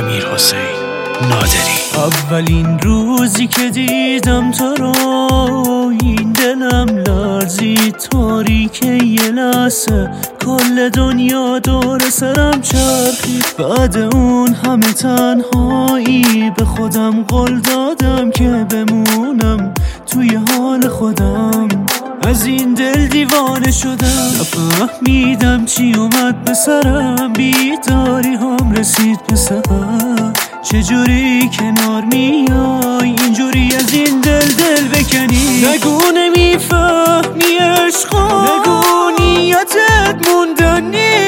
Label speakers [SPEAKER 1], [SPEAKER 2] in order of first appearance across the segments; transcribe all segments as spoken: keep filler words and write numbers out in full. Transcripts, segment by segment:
[SPEAKER 1] امیر حسین نادری.
[SPEAKER 2] اولین روزی که دیدم تو رو این دلم لرزید، تاریک یه لحظه کل دنیا دور سرم چرخید. بعد اون همه تنهایی به خودم قول دادم که بمونم توی حال خودم. از این دل دیوانه شدم، نفهمیدم چی اومد به سرم. بیداری هم رسید به سحر، چجوری کنار میای اینجوری از این دل دل بکنی؟ نگو نمیفهمی عشقا، نگو نیتت موندن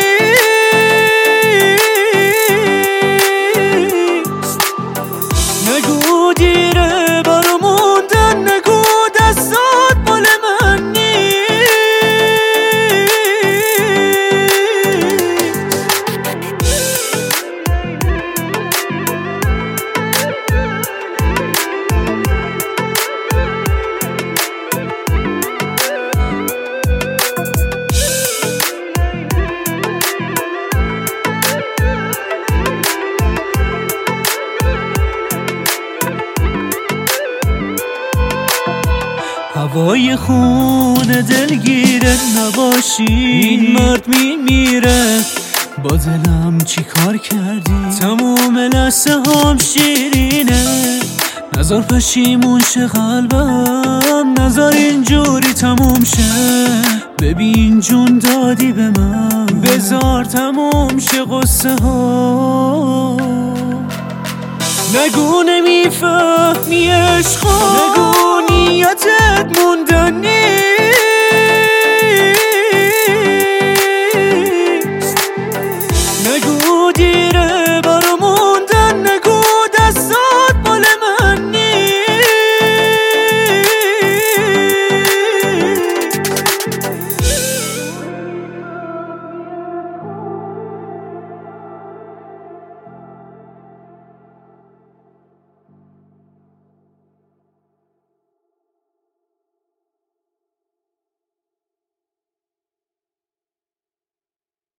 [SPEAKER 2] نیست، نگو دیره برا موندن، نگو دستات مال من نیست. هوای خون دلگیره نباشی، این مرد میمیره. با دلم چی کار کردی؟ تموم لحظه هم شیرینه. نظر پشیمون شه قلبم، نظر اینجوری تموم شه. ببین جون دادی به من، بذار تموم شه قصه ها. نگو نمیفهمی عشقا، نگو